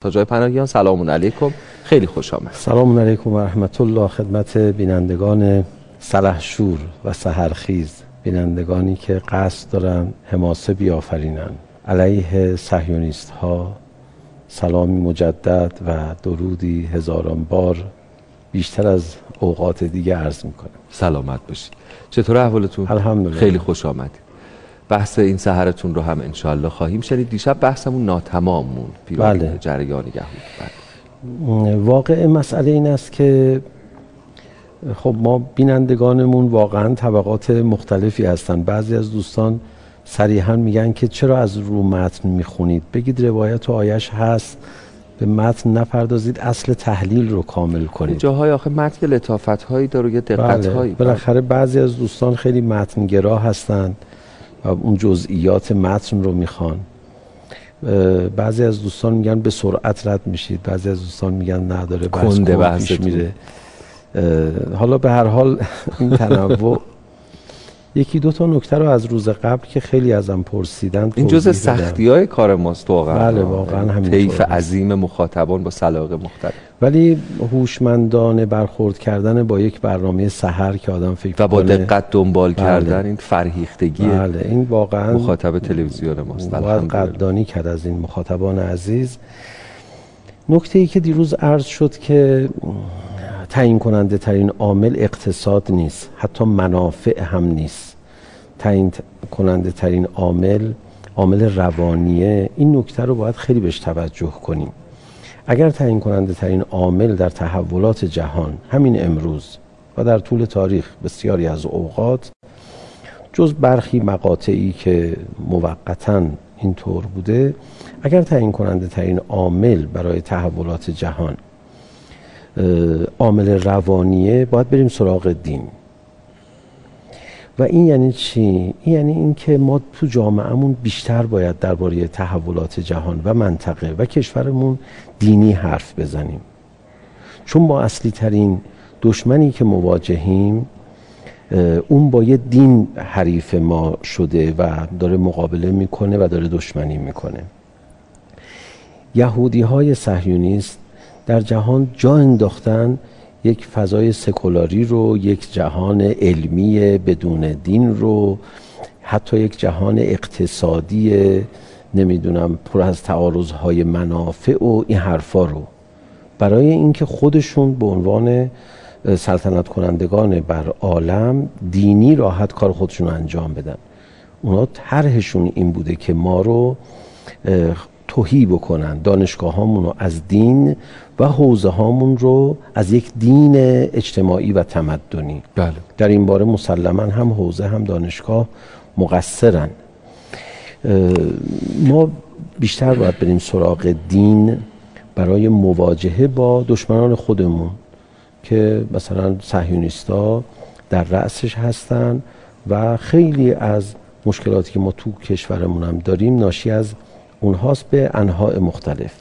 تاج آقای پناهیان سلام علیکم، خیلی خوش آمد. سلام علیکم و رحمت الله خدمت بینندگان سلحشور و سحرخیز، بینندگانی که قصد دارن حماسه بیافرینن علیه صهیونیست ها. سلامی مجدد و درودی هزاران بار بیشتر از اوقات دیگه عرض میکنم. سلامت باشید. چطور احوالتون؟ الحمدلله. خیلی خوش آمدید. بحث این سحرتون رو هم انشالله خواهیم شنید. دیشب بحثمون ناتمام موند پیرامون جریان یهود. واقع مسئله این است که خب ما بینندگانمون واقعا طبقات مختلفی هستن. بعضی از دوستان صریحا میگن که چرا از رو متن میخونید، بگید روایت و آیش هست، به متن نپردازید، اصل تحلیل رو کامل کنید. جاهای آخه متن لطافت‌هایی داره، یه دقت‌هایی. بالاخره بعضی از دوستان خیلی متنگرا هستن و اون جزئیات متن رو میخوان. بعضی از دوستان میگن به سرعت رد میشید، بعضی از دوستان میگن نداره بحث پیش میره. حالا به هر حال این تنوع یکی دو تا نکته رو از روز قبل که خیلی ازم پرسیدن این جزء سختی‌های کار ماست واقعا. بله واقعا همین طیف عظیم مخاطبان با سلیقه مختلف، ولی هوشمندانه برخورد کردن با یک برنامه سحر که آدم فکر و با دقت دنبال کردن این فرهیختگی این واقعا مخاطب تلویزیون ماست. باید قدردانی کرد از این مخاطبان عزیز. نکته‌ای که دیروز عرض شد که تعیین کننده ترین عامل اقتصاد نیست، حتی منافع هم نیست. تعیین کننده ترین عامل روانیه. این نکته رو باید خیلی بهش توجه کنیم. اگر تعیین کننده ترین عامل در تحولات جهان همین امروز و در طول تاریخ بسیاری از اوقات جز برخی مقاطعی که موقتاً اینطور بوده، اگر تعیین کننده ترین عامل برای تحولات جهان عامل روانیه، باید بریم سراغ دین. و این یعنی چی؟ این یعنی این که ما تو جامعهمون بیشتر باید درباره تحولات جهان و منطقه و کشورمون دینی حرف بزنیم، چون ما اصلی ترین دشمنی که مواجهیم اون با یه دین حریف ما شده و داره مقابله میکنه و داره دشمنی میکنه. یهودی های صهیونیست در جهان جا انداختن یک فضای سکولاری رو، یک جهان علمی بدون دین رو، حتی یک جهان اقتصادی نمیدونم پر از تعارضهای منافع و این حرفا رو، برای اینکه خودشون به عنوان سلطنت کنندگان بر عالم دینی راحت کار خودشون رو انجام بدن. اونا طرحشون این بوده که ما رو تهی بکنن، دانشگاه هامون رو از دین و حوزه هامون رو از یک دین اجتماعی و تمدنی. بله. در این باره مسلما هم حوزه هم دانشگاه مقصرن. ما بیشتر باید بریم سراغ دین برای مواجهه با دشمنان خودمون که مثلا صهیونیستا در رأسش هستن و خیلی از مشکلاتی که ما تو کشورمون هم داریم ناشی از اونهاست به انواع مختلف.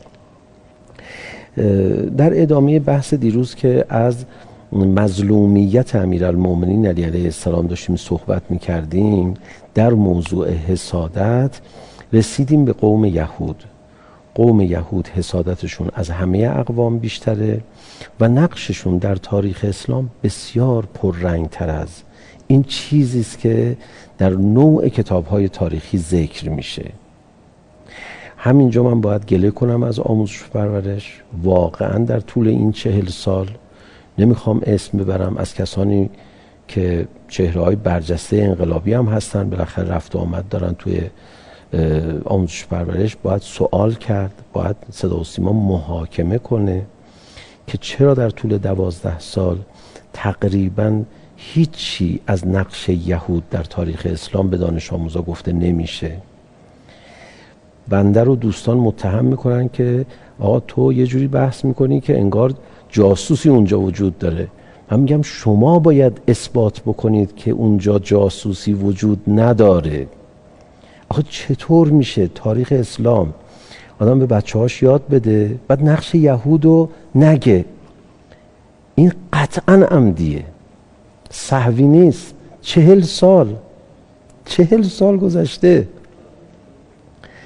در ادامه بحث دیروز که از مظلومیت امیرالمومنین علی علیه السلام داشتیم صحبت می‌کردیم، در موضوع حسادت رسیدیم به قوم یهود. قوم یهود حسادتشون از همه اقوام بیشتره و نقششون در تاریخ اسلام بسیار پررنگ‌تر از این چیزی است که در نوع کتاب‌های تاریخی ذکر میشه. همینجا من باید گله کنم از آموزش پرورش. واقعا در طول این 40 سال نمیخوام اسم ببرم از کسانی که چهره‌های برجسته انقلابی هم هستن، بالاخره رفت و آمد دارن توی آموزش پرورش، باید سوال کرد، باید صدا و سیما محاکمه کنه که چرا در طول 12 سال تقریباً هیچی از نقش یهود در تاریخ اسلام به دانش آموزا گفته نمیشه. بنده رو دوستان متهم میکنن که آقا تو یه جوری بحث میکنی که انگار جاسوسی اونجا وجود داره. من میگم شما باید اثبات بکنید که اونجا جاسوسی وجود نداره. آخه چطور میشه تاریخ اسلام آدم به بچه‌هاش یاد بده بعد نقش یهودو نگه؟ این قطعاً عمدیه، سهوی نیست. 40 سال گذشته.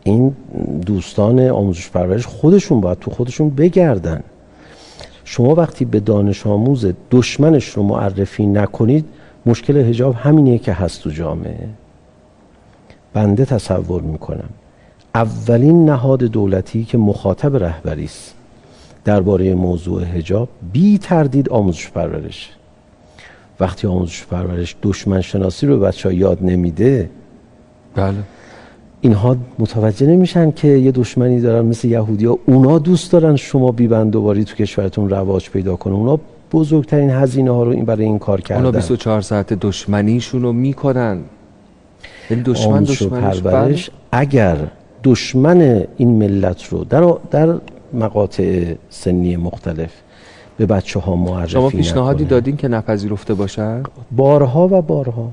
این دوستان آموزش پرورش خودشون باید تو خودشون بگردن. شما وقتی به دانش آموز دشمنش رو معرفی نکنید، مشکل حجاب همینیه که هست تو جامعه. بنده تصور میکنم اولین نهاد دولتی که مخاطب رهبری است درباره موضوع حجاب بی تردید آموزش پرورش. وقتی آموزش پرورش دشمن شناسی رو به بچه‌ها یاد نمیده، بله، اینها متوجه نمیشن که یه دشمنی دارن مثل یهودی‌ها. اونا دوست دارن شما بی‌بندوباری تو کشورتون رواج پیدا کنه. اونا بزرگترین هزینه ها رو این برای این کار کردن. اونا 24 ساعت دشمنیشون رو میکنن. یعنی آموزش و پرورش اگر دشمن این ملت رو در مقاطع سنی مختلف به بچه ها معرفی شما پیشنهادی دادین که نپذیرفته باشن؟ بارها و بارها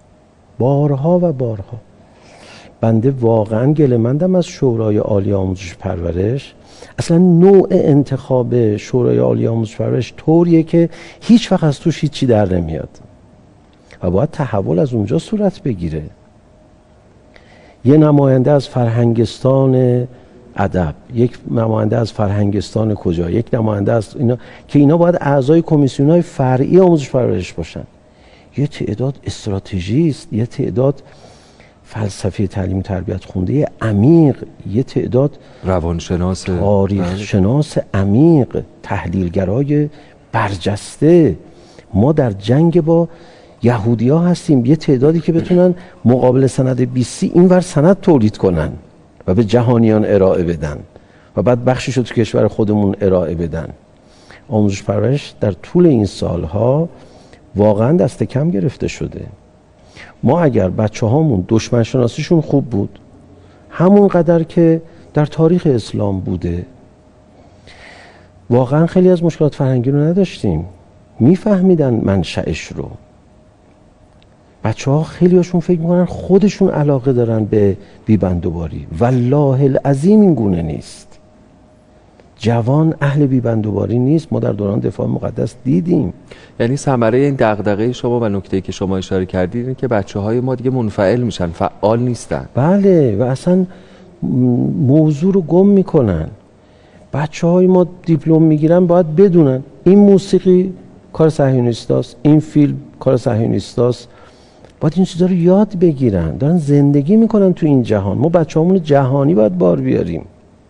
بنده واقعا گله‌مندم از شورای عالی آموزش پرورش. اصلا نوع انتخاب شورای عالی آموزش پرورش طوریه که هیچ وقت از توش هیچی در نمیاد و باید تحول از اونجا صورت بگیره. یه نماینده از فرهنگستان ادب، یک نماینده از فرهنگستان کجا، یک نماینده از اینا که اینا باید اعضای کمیسیون‌های فرعی آموزش پرورش باشن. یه تعداد استراتژیست، یه تعداد فلسفه تعلیم و تربیت خونده عمیق، یه تعداد روانشناس، تاریخ شناس عمیق، تحلیلگرای برجسته. ما در جنگ با یهودی‌ها هستیم. یه تعدادی که بتونن مقابل سند 20 اینور سند تولید کنن و به جهانیان ارائه بدن و بعد بخشش رو تو کشور خودمون ارائه بدن. آموزش پرورش در طول این سالها واقعا دست کم گرفته شده. ما اگر بچه هامون دشمن شناسیشون خوب بود، همون قدر که در تاریخ اسلام بوده، واقعا خیلی از مشکلات فرهنگی رو نداشتیم. میفهمیدن منشأش رو. بچه ها خیلی هاشون فکر میکنن خودشون علاقه دارن به بیبندوباری. والله العظیم این گونه نیست. جوان اهل بیبندوباری نیست. ما در دوران دفاع مقدس دیدیم. یعنی ثمره این دغدغه شما و نکته‌ای که شما اشاره کردید اینه که بچه‌های ما دیگه منفعل میشن، فعال نیستن. بله، و اصلا موضوع رو گم میکنن. بچه‌های ما دیپلم میگیرن باید بدونن این موسیقی کار صهیونیستاست، این فیلم کار صهیونیستاست. باید این چیزا رو یاد بگیرن. دارن زندگی میکنن تو این جهان. ما بچه‌هامون جهانی باید بار بیاریم.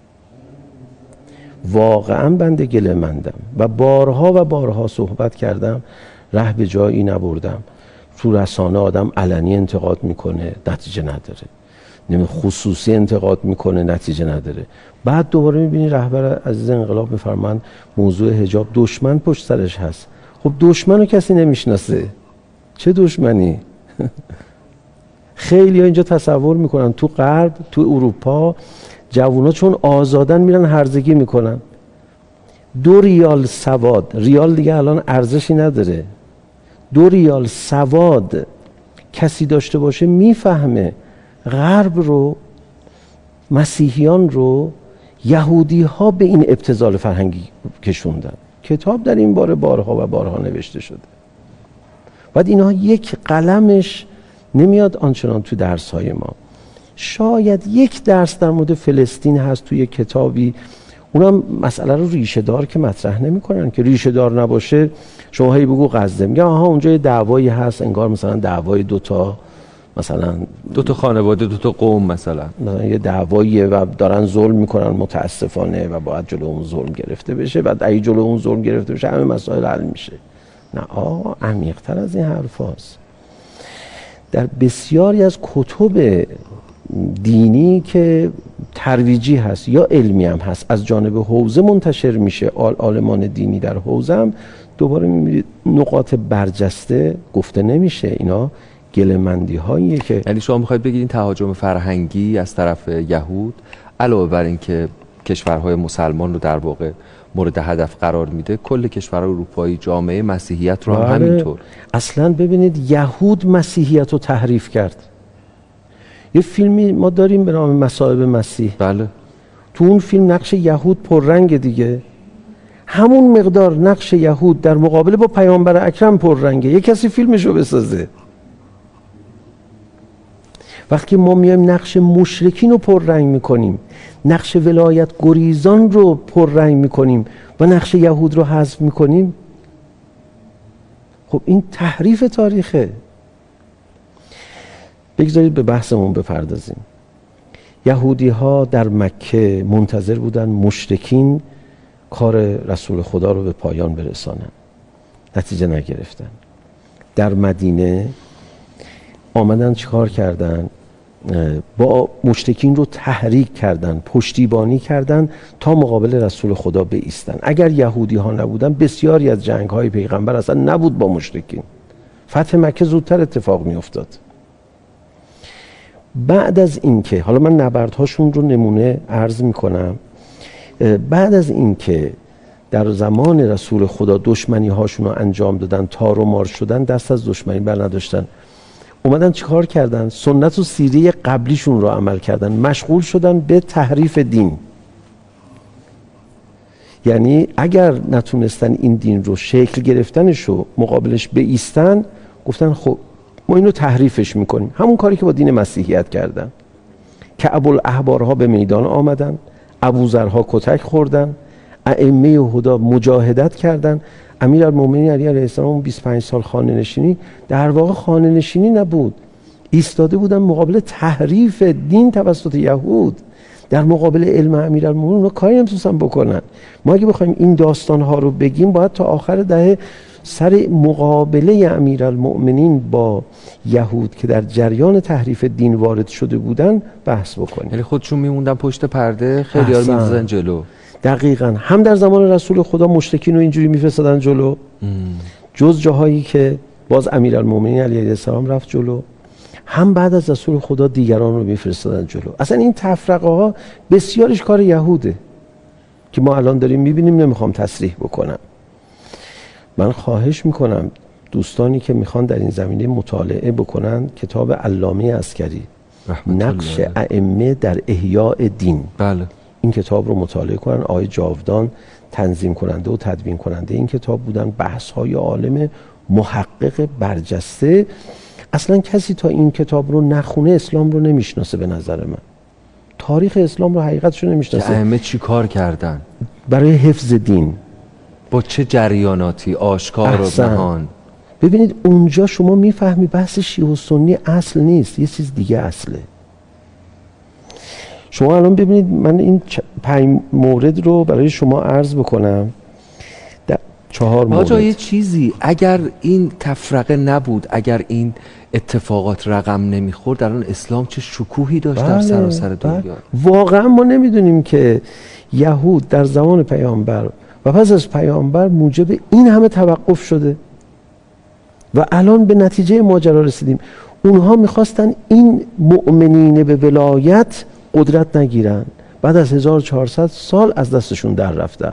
واقعا بنده گله‌مندم و بارها صحبت کردم، ره به جایی نبردم. تو رسانه آدم علنی انتقاد میکنه، نتیجه نداره. خصوصی انتقاد میکنه، نتیجه نداره. بعد دوباره میبینی رهبر عزیز انقلاب میفرمان موضوع حجاب دشمن پشت سرش هست. خب دشمن رو کسی نمیشناسه. چه دشمنی؟ خیلی ها اینجا تصور میکنن تو غرب، تو اروپا جوونا چون آزادن میرن هرزگی میکنن. 2 ریال سواد، ریال دیگه الان ارزشی نداره، 2 ریال سواد کسی داشته باشه میفهمه غرب رو، مسیحیان رو یهودی ها به این ابتذال فرهنگی کشوندن. کتاب در این باره بارها نوشته شده. بعد اینها یک قلمش نمیاد آنچنان تو درس های ما. شاید یک درس در مورد فلسطین هست توی کتابی، اونم مسئله رو ریشه دار که مطرح نمی‌کنن. که ریشه دار نباشه شما هی بگو غزه، میگه آها اونجا یه دعوایی هست، انگار مثلا دعوای دوتا خانواده، 2 قوم مثلا، یه دعواییه و دارن ظلم میکنن متاسفانه و باید جلو اون ظلم گرفته بشه. بعد اگه جلو اون ظلم گرفته بشه همه مسائل حل میشه. نه آقا، عمیق‌تر از این حرف هست. در بسیاری از کتب دینی که ترویجی هست یا علمی هم هست از جانب حوزه منتشر میشه، عالمان دینی در حوزه هم دوباره میبینید نقاط برجسته گفته نمیشه. اینا گله‌مندی هاییه که، یعنی شما میخواید بگید این تهاجم فرهنگی از طرف یهود علاوه بر این که کشورهای مسلمان رو در واقع مورد هدف قرار میده، کل کشورهای اروپایی، جامعه مسیحیت رو هم همینطور. اصلا ببینید یهود مسیحیت رو تحریف کرد. یه فیلمی ما داریم به نام مصائب مسیح. بله. تو اون فیلم نقش یهود پررنگ دیگه. همون مقدار نقش یهود در مقابله با پیامبر اکرم پررنگه. یه کسی فیلمشو بسازه. وقتی ما میایم نقش مشرکین رو پررنگ میکنیم، نقش ولایت گریزان رو پررنگ میکنیم و نقش یهود رو حذف میکنیم، خب این تحریف تاریخه. بگذارید به بحثمون بپردازیم. یهودی ها در مکه منتظر بودن مشرکین کار رسول خدا رو به پایان برسانن، نتیجه نگرفتن. در مدینه آمدن چیکار کردن؟ با مشرکین رو تحریک کردن، پشتیبانی کردن تا مقابل رسول خدا بایستن. اگر یهودی ها نبودن بسیاری از جنگ های پیغمبر اصلا نبود با مشرکین، فتح مکه زودتر اتفاق می افتاد. بعد از اینکه، حالا من نبردهاشون رو نمونه عرض می کنم، بعد از اینکه در زمان رسول خدا دشمنی هاشون رو انجام دادن، تار و مار شدن، دست از دشمنی بر نداشتن، اومدن چیکار کردن؟ سنت و سیره قبلیشون رو عمل کردن، مشغول شدن به تحریف دین. یعنی اگر نتونستن این دین رو شکل گرفتنش رو مقابلش بایستن، گفتن خب ما اینو تحریفش میکنیم. همون کاری که با دین مسیحیت کردن که ابوالاحبارها به میدان آمدن، ابوذرها کتک خوردن، ائمه هدی مجاهدت کردن. امیرالمومنین علی علیه السلام 25 سال خانه نشینی در واقع خانه نشینی نبود، ایستاده بودن مقابل تحریف دین توسط یهود، در مقابل علم امیرالمومنین اونا کاری نمیتونستن بکنن. ما اگه بخوایم این داستان‌ها رو بگیم باید تا آخر دهه سر مقابله امیرالمؤمنین با یهود که در جریان تحریف دین وارد شده بودن بحث بکنیم. یعنی خودشون میموندن پشت پرده، خیلی‌ها رو می‌زدن جلو. دقیقاً. هم در زمان رسول خدا مشرکین رو اینجوری می‌فرستادن جلو، جز جاهایی که باز امیرالمؤمنین علیه السلام رفت جلو، هم بعد از رسول خدا دیگران رو می‌فرستادن جلو. اصلا این تفرقه ها بسیارش کار یهوده که ما الان داریم می‌بینیم. نمی‌خوام تصریح بکنم. من خواهش میکنم دوستانی که میخوان در این زمینه مطالعه بکنن کتاب علامه عسکری نقش ائمه در احیاء دین، بله، این کتاب رو مطالعه کنن. آقای جاودان تنظیم کننده و تدوین کننده این کتاب بودن. بحث های عالم محقق برجسته. اصلا کسی تا این کتاب رو نخونه اسلام رو نمیشناسه. به نظر من تاریخ اسلام رو حقیقتش رو نمیشناسه که ائمه چی کار کردن برای حفظ دین، با چه جریاناتی آشکار و نهان. ببینید اونجا شما میفهمی بحث شیعه و سنی اصل نیست، یه چیز دیگه اصله. شما الان ببینید من این 5 مورد رو برای شما عرض بکنم. 4 مورد. آقا یه چیزی، اگر این تفرقه نبود، اگر این اتفاقات رقم نمیخورد، الان اسلام چه شکوهی داشت در سراسر دنیا. واقعا ما نمیدونیم که یهود در زمان پیامبر و پس از پیامبر موجب این همه توقف شده و الان به نتیجه ماجرا رسیدیم. اونها میخواستن این مؤمنین به ولایت قدرت نگیرن، بعد از 1400 سال از دستشون در رفته.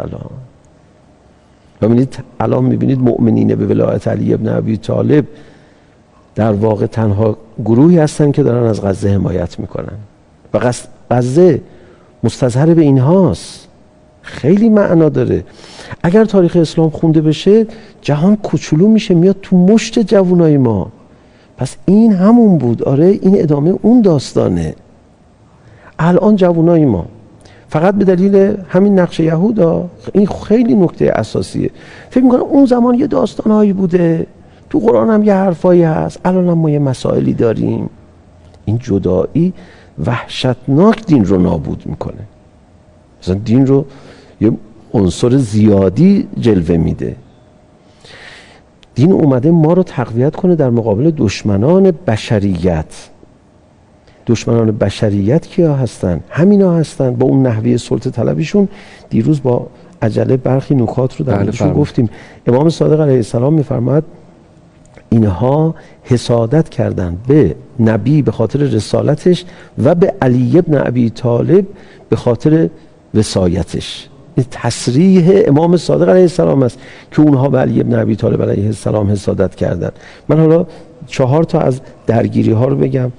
الان میبینید مؤمنین به ولایت علی ابن ابی طالب در واقع تنها گروهی هستن که دارن از غزه حمایت میکنن و غزه مستظهر به اینهاست. خیلی معنا داره. اگر تاریخ اسلام خونده بشه جهان کوچولو میشه، میاد تو مشت جوانای ما. پس این همون بود. آره این ادامه اون داستانه. الان جوانای ما فقط به دلیل همین نقش یهودا، این خیلی نکته اساسیه، فکر میکنم اون زمان یه داستانهایی بوده، تو قرآن هم یه حرفایی هست، الان هم ما یه مسائلی داریم. این جدایی وحشتناک دین رو نابود میکنه. مثلا دین رو یه عنصر زیادی جلوه میده. دین اومده ما رو تقویت کنه در مقابل دشمنان بشریت. دشمنان بشریت کیا هستن؟ همینا هستن با اون نحوه سلطه طلبیشون. دیروز با عجله برخی نکات رو در موردشون گفتیم. امام صادق علیه السلام میفرماید اینها حسادت کردن به نبی به خاطر رسالتش و به علی ابن ابی طالب به خاطر وصایتش. این تصریح امام صادق علیه السلام است که اونها به علی ابن ابی طالب علیه السلام حسادت کردن. من حالا 4 تا از درگیری ها رو بگم.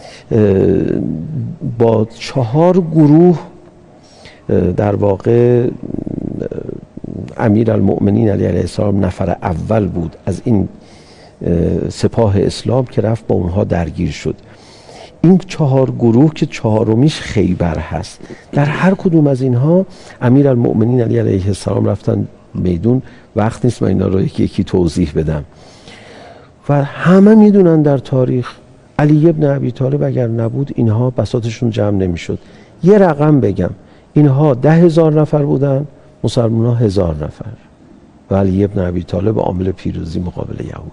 با 4 گروه در واقع امیرالمؤمنین علیه السلام نفر اول بود از این سپاه اسلام که رفت با اونها درگیر شد. این 4 گروه که 4میش خیبر هست، در هر کدوم از اینها امیرالمؤمنین علی علیه السلام رفتن میدون. وقت نیست من اینا رو یکی توضیح بدم و همه میدونن در تاریخ علی ابن ابی طالب اگر نبود اینها بساطشون جمع نمیشد. یه رقم بگم، اینها 10,000 نفر بودن، مسلمان ها 1000 نفر و علی ابن ابی طالب عامل پیروزی مقابل یهود.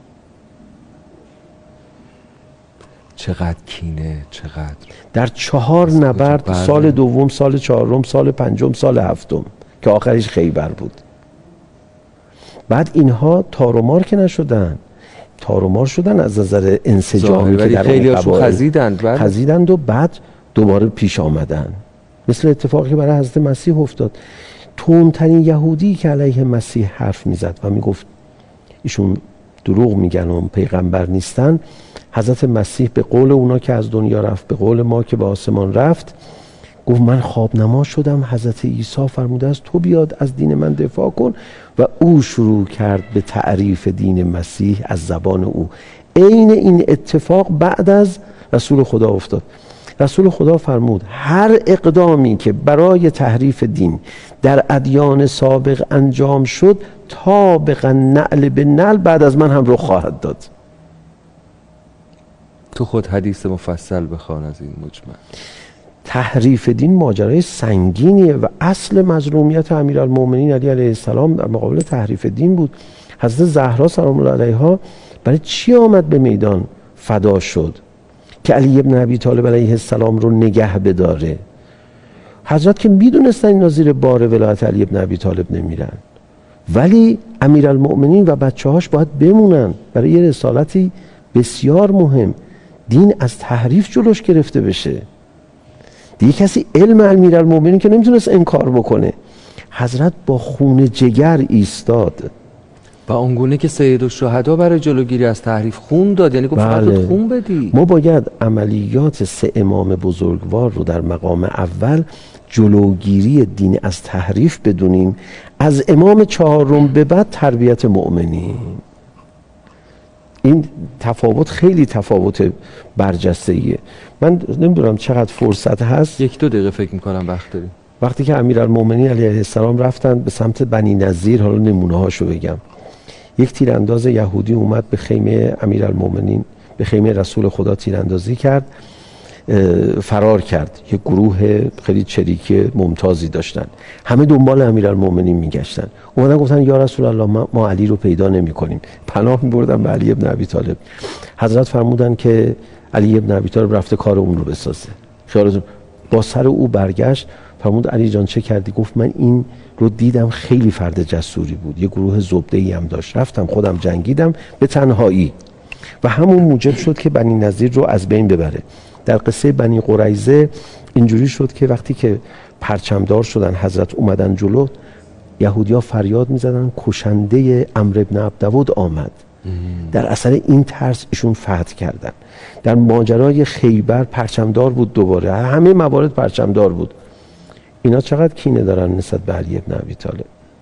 چقدر کینه، چقدر در 4 نبرد، سال دوم، سال چهارم، سال پنجم، سال هفتم که آخرش خیبر بود. بعد اینها تار و مار که نشدن، تار و مار شدن از نظر انسجامی که در خیلی هاشون خزیدند و بعد دوباره پیش آمدن، مثل اتفاقی که برای حضرت مسیح افتاد. تندترین یهودی که علیه مسیح حرف میزد و میگفت ایشون دروغ میگن و پیغمبر نیستن، حضرت مسیح به قول اونا که از دنیا رفت، به قول ما که به آسمان رفت، گفت من خواب نما شدم، حضرت عیسی فرموده است تو بیاد از دین من دفاع کن و او شروع کرد به تعریف دین مسیح از زبان او. عین این اتفاق بعد از رسول خدا افتاد. رسول خدا فرمود هر اقدامی که برای تحریف دین در ادیان سابق انجام شد طابقا نعل به نعل بعد از من هم رخ خواهد داد. تو خود حدیث مفصل بخوان از این مجمل. تحریف دین ماجرای سنگینیه و اصل مظلومیت امیرالمؤمنین علی علیه السلام در مقابل تحریف دین بود. حضرت زهرا سلام الله علیها برای چی آمد به میدان فدا شد؟ که علی ابن ابی طالب علیه السلام رو نگه بداره. حضرت که میدونستن اینا زیر بار ولایت علی ابن ابی طالب نمیرن، ولی امیرالمؤمنین و بچه‌هاش باید بمونن برای یه رسالتی بسیار مهم. دین از تحریف جلوش گرفته بشه. دیگه کسی علم امیرالمؤمنین که نمیتونست انکار بکنه. حضرت با خون جگر ایستاد و اونگونه که سید الشهدا برای جلوگیری از تحریف خون داد، یعنی گفت فقط خون بدی. ما باید عملیات 3 امام بزرگوار رو در مقام اول جلوگیری دین از تحریف بدونیم، از امام 4 به بعد تربیت مؤمنین. این تفاوت خیلی تفاوت برجسته‌ایه. من نمیدونم چقدر فرصت هست، 1-2 دقیقه فکر میکنم وقت داریم. وقتی که امیرالمؤمنین علیه السلام رفتن به سمت بنی نضیر، حالا نمونه هاشو بگم. یک تیرانداز یهودی اومد به خیمه امیرالمؤمنین، به خیمه رسول خدا تیراندازی کرد، فرار کرد. یک گروه خیلی چریکی ممتازی داشتن، همه دنبال امیرالمؤمنین میگشتن. اومدن گفتن یا رسول الله ما علی رو پیدا نمی‌کنیم. پناه می‌بردن به علی ابن ابی طالب. حضرت فرمودن که علی ابن ابی طالب رفته کار اون رو بسازه. خیالتون با سر او برگشت، فرمود علی جان چه کردی؟ گفت من این رو دیدم، خیلی فرد جسوری بود، یه گروه زبده‌ای هم داشت، رفتم خودم جنگیدم به تنهایی و همون موجب شد که بنی نضیر رو از بین ببره. در قصه بنی قریظه اینجوری شد که وقتی که پرچمدار شدن، حضرت اومدن جلو، یهودی‌ها فریاد می‌زدن کشنده عمرو بن عبدود آمد. در اثر این ترس ایشون فتح کردن. در ماجرای خیبر پرچمدار بود، دوباره همه موارد پرچمدار بود. اینا چقدر کینه دارن نسبت به علی ابن ابی طالب.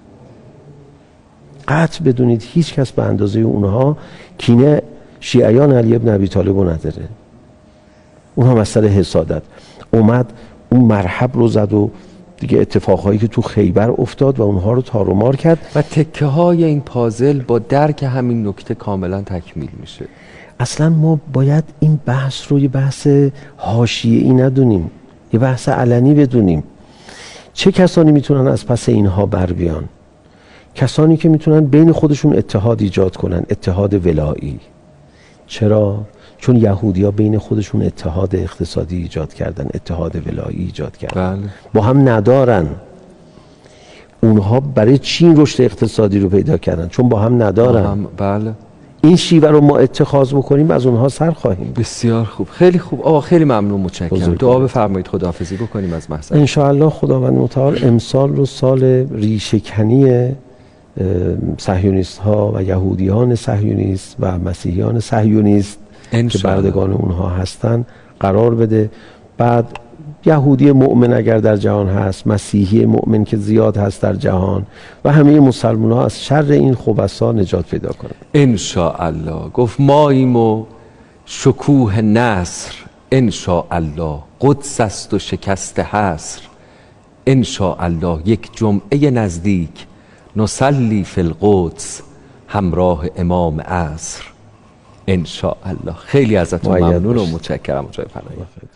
قطع بدونید هیچ کس به اندازه اونها کینه شیعیان علی ابن ابی طالب رو نداره. اونها مسئله حسادت اومد، اون مرحب رو زد و دیگه اتفاقهایی که تو خیبر افتاد و اونها رو تار و مار کرد و تکه های این پازل با درک همین نکته کاملا تکمیل میشه. اصلا ما باید این بحث رو یه بحث حاشیه‌ای ندونیم، یه بحث علنی بدونیم. چه کسانی میتونن از پس اینها بر بیان؟ کسانی که میتونن بین خودشون اتحاد ایجاد کنن، اتحاد ولایی. چرا؟ چون یهودی‌ها بین خودشون اتحاد اقتصادی ایجاد کردن، اتحاد ولایی ایجاد کردن. بله. با هم ندارن. اونها برای چی رشد اقتصادی رو پیدا کردن؟ چون با هم ندارن. بله. این شیوه رو ما اتخاذ بکنیم از اونها سر خواهیم. بسیار خوب، خیلی خوب. آقا خیلی ممنون، متشکرم. دعا بفرمایید خداحافظی بکنیم از محضر. ان شاء الله خداوند متعال امسال رو سال ریشه‌کنی صهیونیست ها و یهودیان صهیونیست و مسیحیان صهیونیست که بردگان اونها هستن قرار بده. بعد یهودی مؤمن اگر در جهان هست، مسیحی مؤمن که زیاد هست در جهان و همه مسلمان ها از شر این خبثا نجات پیدا کنند. ان شاء الله. گفت ماییم و شکوه نصر ان شاء الله قدس است و شکست حصر، ان شاء الله یک جمعه نزدیک نصلی فی القدس همراه امام عصر، ان شاء الله. خیلی ازتون ممنون و متشکرم جای پناهی.